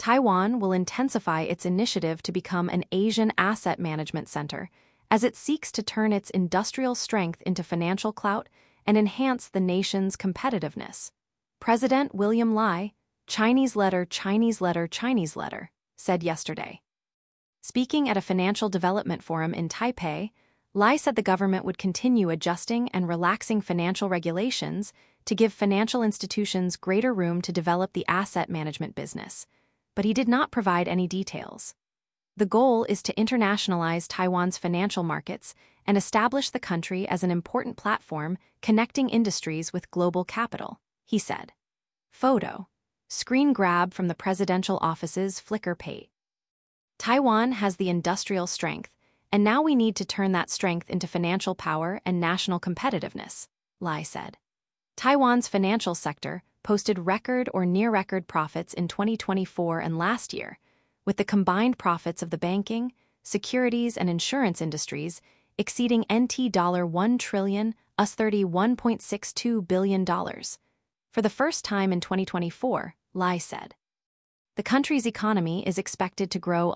Taiwan will intensify its initiative to become an Asian asset management center as it seeks to turn its industrial strength into financial clout and enhance the nation's competitiveness. President William Lai, Chinese letter, said yesterday. Speaking at a financial development forum in Taipei, Lai said the government would continue adjusting and relaxing financial regulations to give financial institutions greater room to develop the asset management business, but he did not provide any details. The goal is to internationalize Taiwan's financial markets and establish the country as an important platform connecting industries with global capital, he said. Photo. Screen grab from the presidential office's Flickr page. Taiwan has the industrial strength, and now we need to turn that strength into financial power and national competitiveness, Lai said. Taiwan's financial sector posted record or near-record profits in 2024 and last year, with the combined profits of the banking, securities, and insurance industries exceeding NT dollar 1 trillion, US $31.62 billion. For the first time in 2024, Lai said. The country's economy is expected to grow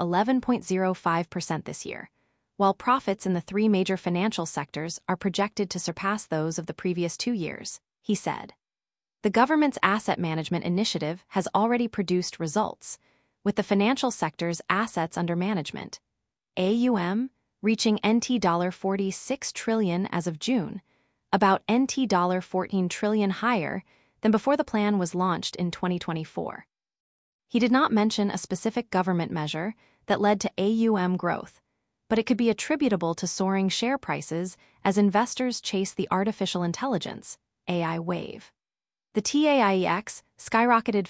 11.05% this year, while profits in the three major financial sectors are projected to surpass those of the previous 2 years, he said. The government's asset management initiative has already produced results, with the financial sector's assets under management, AUM, reaching NT dollar 46 trillion as of June, about NT dollar 14 trillion higher than before the plan was launched in 2024. He did not mention a specific government measure that led to AUM growth, but it could be attributable to soaring share prices as investors chase the artificial intelligence, AI wave. The TAIEX skyrocketed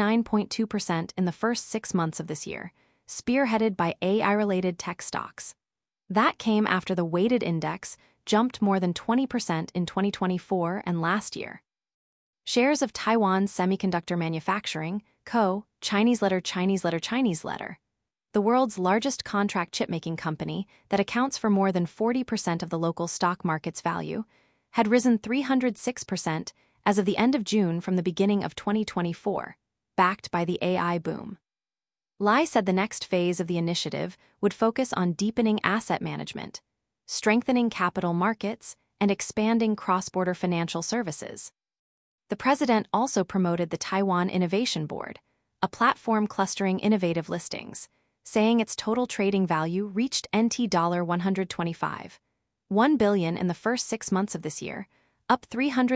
59.2% in the first 6 months of this year, spearheaded by AI-related tech stocks. That came after the weighted index jumped more than 20% in 2024 and last year. Shares of Taiwan's Semiconductor Manufacturing Co., Chinese letter, the world's largest contract chipmaking company that accounts for more than 40% of the local stock market's value, had risen 306% as of the end of June from the beginning of 2024, backed by the AI boom. Lai said the next phase of the initiative would focus on deepening asset management, strengthening capital markets, and expanding cross-border financial services. The president also promoted the Taiwan Innovation Board, a platform clustering innovative listings, saying its total trading value reached NT dollar 125.1 billion in the first 6 months of this year, up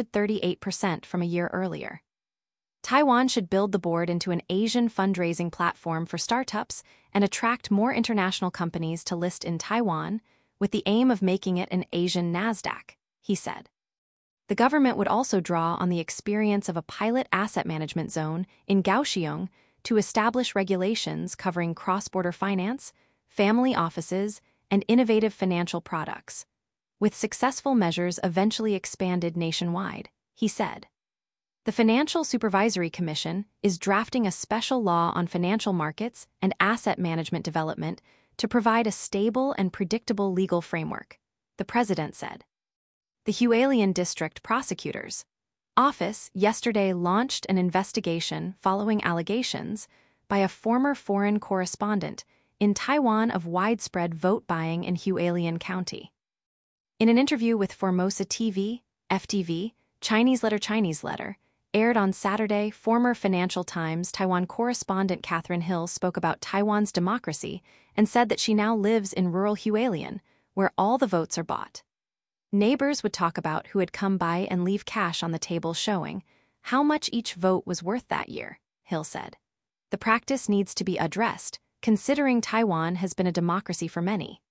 338% from a year earlier. Taiwan should build the board into an Asian fundraising platform for startups and attract more international companies to list in Taiwan, with the aim of making it an Asian Nasdaq, he said. The government would also draw on the experience of a pilot asset management zone in Kaohsiung to establish regulations covering cross-border finance, family offices, and innovative financial products, with successful measures eventually expanded nationwide, he said. The Financial Supervisory Commission is drafting a special law on financial markets and asset management development to provide a stable and predictable legal framework, the president said. The Hualien District Prosecutor's Office yesterday launched an investigation following allegations by a former foreign correspondent in Taiwan of widespread vote buying in Hualien County. In an interview with Formosa TV, FTV, Chinese letter, aired on Saturday, former Financial Times Taiwan correspondent Catherine Hill spoke about Taiwan's democracy and said that she now lives in rural Hualien, where all the votes are bought. Neighbors would talk about who had come by and leave cash on the table showing how much each vote was worth that year, Hill said. The practice needs to be addressed, considering Taiwan has been a democracy for many.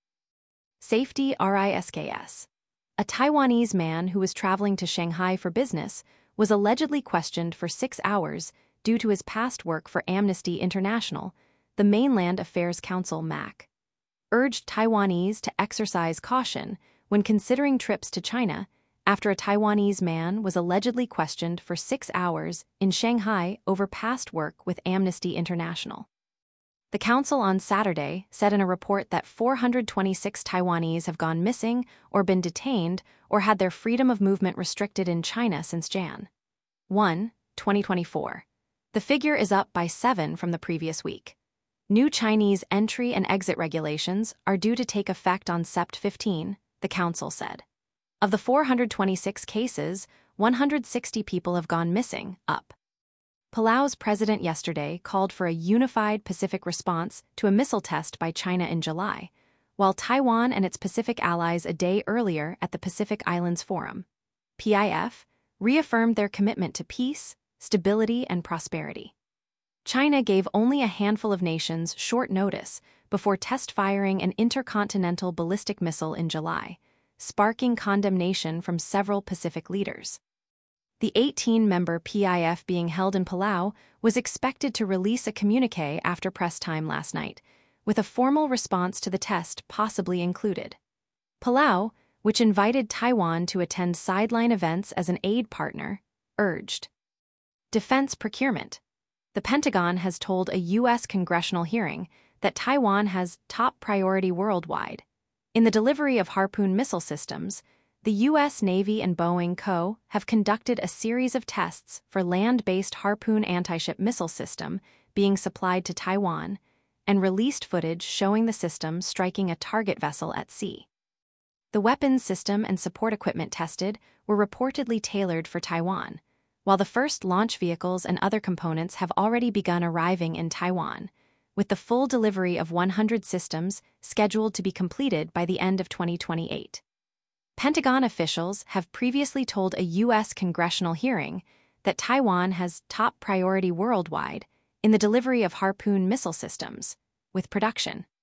Safety risks. A Taiwanese man who was traveling to Shanghai for business was allegedly questioned for 6 hours due to his past work for Amnesty International, the Mainland Affairs Council MAC. Urged Taiwanese to exercise caution when considering trips to China after a Taiwanese man was allegedly questioned for 6 hours in Shanghai over past work with Amnesty International. The council on Saturday said in a report that 426 Taiwanese have gone missing or been detained or had their freedom of movement restricted in China since Jan. 1, 2024. The figure is up by 7 from the previous week. New Chinese entry and exit regulations are due to take effect on Sept 15, the council said. Of the 426 cases, 160 people have gone missing, up. Palau's president yesterday called for a unified Pacific response to a missile test by China in July, while Taiwan and its Pacific allies a day earlier at the Pacific Islands Forum, PIF, reaffirmed their commitment to peace, stability, and prosperity. China gave only a handful of nations short notice before test-firing an intercontinental ballistic missile in July, sparking condemnation from several Pacific leaders. The 18-member PIF being held in Palau was expected to release a communiqué after press time last night, with a formal response to the test possibly included. Palau, which invited Taiwan to attend sideline events as an aid partner, urged defense procurement. The Pentagon has told a U.S. congressional hearing that Taiwan has top priority worldwide. In the delivery of Harpoon missile systems, the U.S. Navy and Boeing Co. have conducted a series of tests for land-based Harpoon anti-ship missile system being supplied to Taiwan and released footage showing the system striking a target vessel at sea. The weapons system and support equipment tested were reportedly tailored for Taiwan, while the first launch vehicles and other components have already begun arriving in Taiwan, with the full delivery of 100 systems scheduled to be completed by the end of 2028. Pentagon officials have previously told a U.S. congressional hearing that Taiwan has top priority worldwide in the delivery of Harpoon missile systems, with production